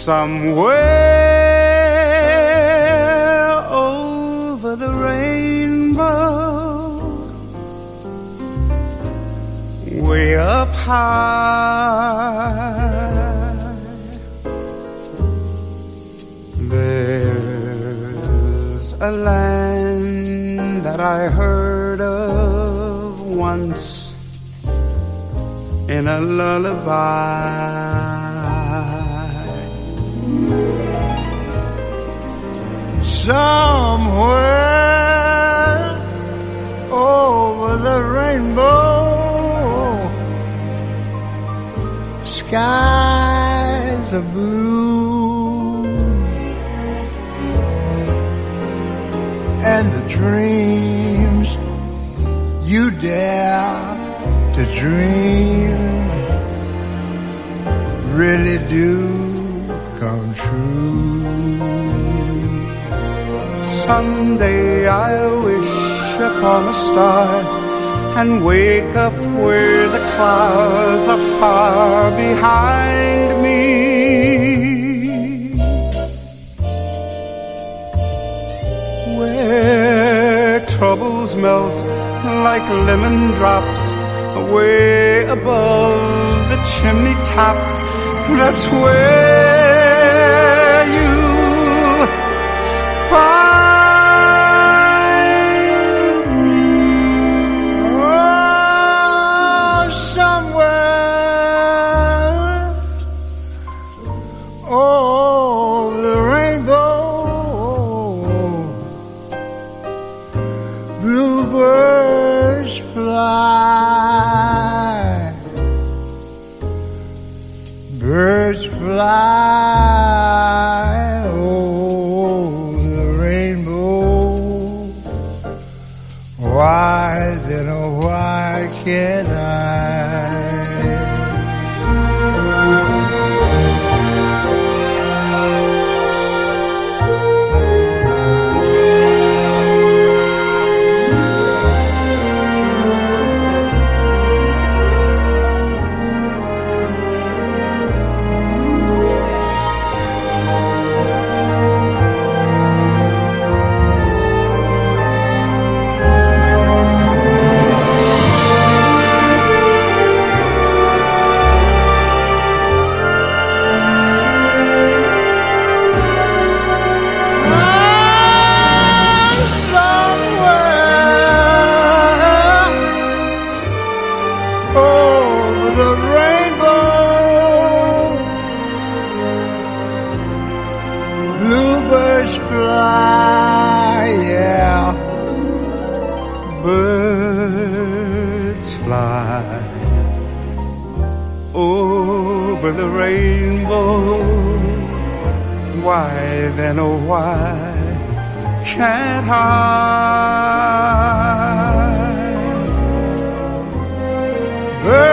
Somewhere over the rainbow, way up high, there's a land that I heard of once in a lullaby. Somewhere over the rainbow, skies are blue, and the dreams you dare to dream really do come true. Someday I'll wish upon a star and wake up where the clouds are far behind me, where troubles melt like lemon drops way above the chimney tops. That's where you'll find bluebirds fly, birds fly over the rainbow. Why then, oh why can't I? The rainbow, bluebirds fly, yeah, birds fly over the rainbow. Why then, oh why can't I? Birds